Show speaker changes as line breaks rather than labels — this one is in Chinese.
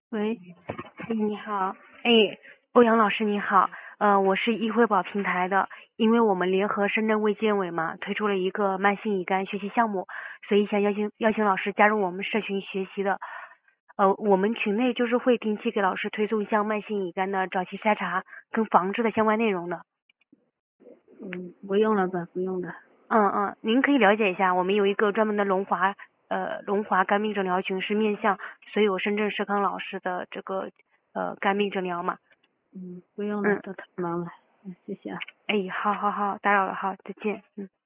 喂，
哎，你好，哎，欧阳老师你好，我是易惠宝平台的，因为我们联合深圳卫健委嘛，推出了一个慢性乙肝学习项目，所以想邀请老师加入我们社群学习的。我们群内就是会定期给老师推送像慢性乙肝的早期筛查跟防治的相关内容的。
不用了吧，不用了。
您可以了解一下，我们有一个专门的龙华肝病诊疗群，是面向所有深圳社康老师的这个肝病诊疗嘛。
不用了，都太忙了。谢谢啊。
哎，好，打扰了，好，再见，